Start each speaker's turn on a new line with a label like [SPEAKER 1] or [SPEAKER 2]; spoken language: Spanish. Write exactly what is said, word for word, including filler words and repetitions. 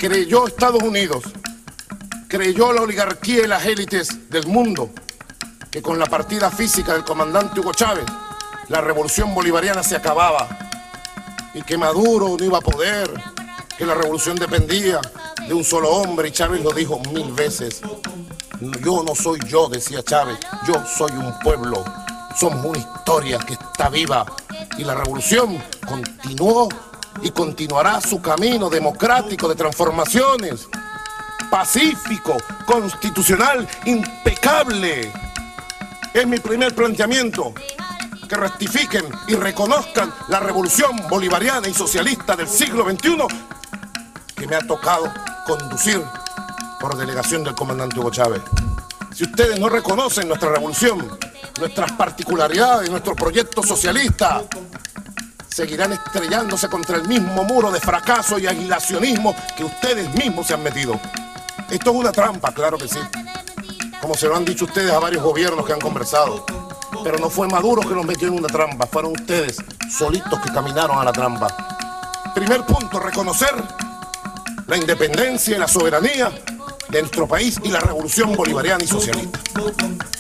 [SPEAKER 1] creyó Estados Unidos, creyó la oligarquía y las élites del mundo que con la partida física del comandante Hugo Chávez la revolución bolivariana se acababa y que Maduro no iba a poder, que la revolución dependía de un solo hombre, y Chávez lo dijo mil veces. Yo no soy yo, decía Chávez, yo soy un pueblo, somos una historia que está viva, y la revolución continuó y continuará su camino democrático de transformaciones, pacífico, constitucional, impecable. Es mi primer planteamiento, que rectifiquen y reconozcan la revolución bolivariana y socialista del siglo veintiuno que me ha tocado conducir por delegación del comandante Hugo Chávez. Si ustedes no reconocen nuestra revolución, nuestras particularidades, nuestro proyecto socialista, seguirán estrellándose contra el mismo muro de fracaso y aislacionismo que ustedes mismos se han metido. Esto es una trampa, claro que sí, como se lo han dicho ustedes a varios gobiernos que han conversado. Pero no fue Maduro que nos metió en una trampa, fueron ustedes solitos que caminaron a la trampa. Primer punto, reconocer la independencia y la soberanía de nuestro país y la revolución bolivariana y socialista.